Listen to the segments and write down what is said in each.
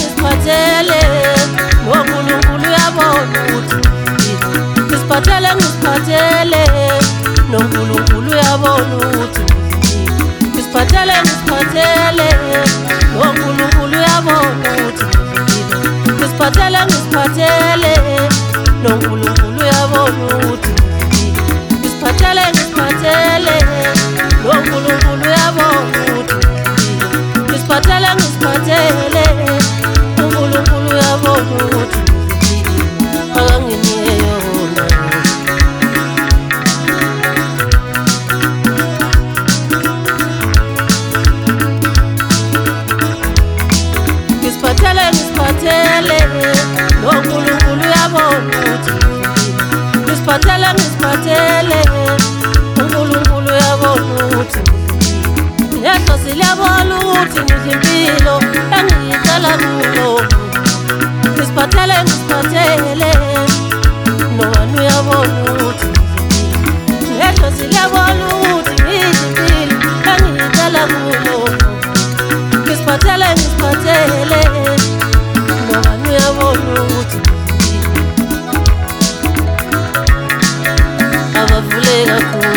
ngisiphathele noNkulunkulu uyabona ukuthi ngisiphathele ngisiphathele noNkulunkulu uyabona ukuthi ngisiphathele ngisiphathele noNkulunkulu uyabona ukuthi ngisiphathele ngisiphathele noNkulunkulu uyabona ukuthi ngisiphathele ngisiphathele noNkulunkulu uyabona ukuthi ngisiphathele ngisiphathele uNkulunkulu uyabona ukuthi akanginike yona. Ngisiphathele ngisiphathele noNkulunkulu uyabona ukuthi ngisiphathele ngisiphathele uNkulunkulu uyabona ukuthi yehlo siliyabona ukuthi ngizimpilo engiyicela kulo. Ngisiphathele ngisiphathele nobani uyabona ukuthi yehlo siliyabona ukuthi ngizimpilo engiyicela kulo. Ngisiphathele ngisiphathele nobani uyabona ukuthi abavule kakhulu.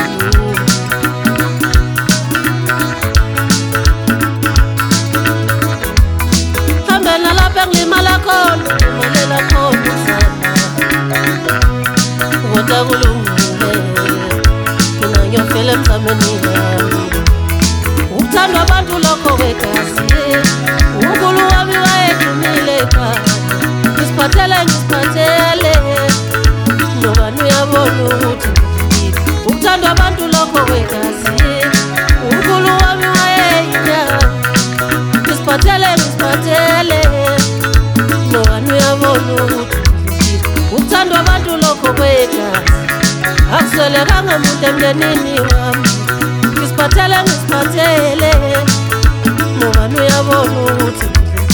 Hambela lapha engilimala khona ngimalela khona sana kodwa kulungile mina ngiyofela emzameni wami. Ukuthandwa abantu lokho kwegazi uNkulunkulu wami wayedumile ekhaya. Ngisiphathele ngisiphathele nobani uyabona ukuthi ukuthandwa abantu lokho kwegazi uNkulunkulu wami wayeyinyanga. Ngisiphathele ngisiphathele nobani uyabona ukuthi ukuthandwa abantu lokho kwegazi akuswelekanga muntu emndenini wami. Ngisiphathele ngisiphathele nobani uyabona ukuthi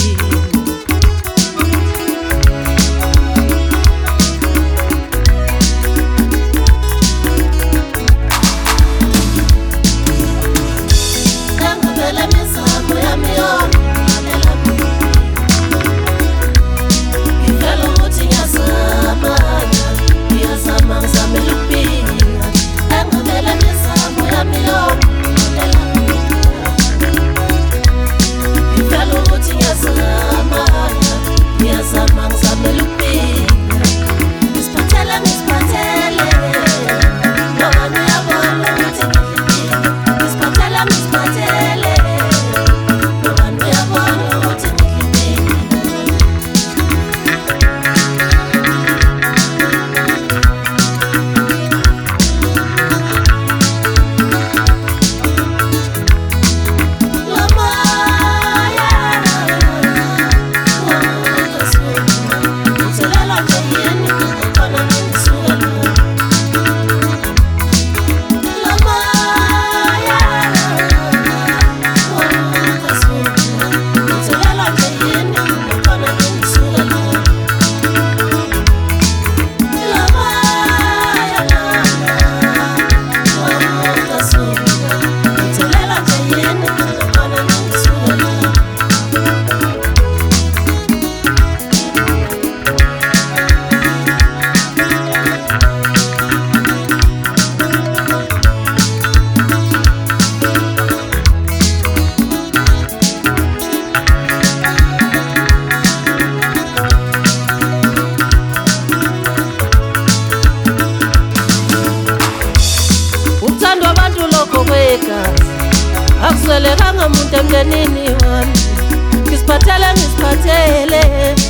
akuswelekanga muntu emndenini wami. Ngisiphathele ngisiphathele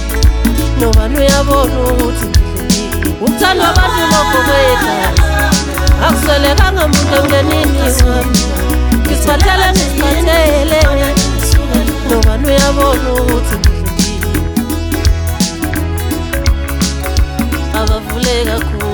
nobani uyabona ukuthi ukuthandwa abantu lokho kwegazi akuswelekanga muntu emndenini wami. Ngisiphathele ngisiphathele nobani uyabona ukuthi abavule kakhulu.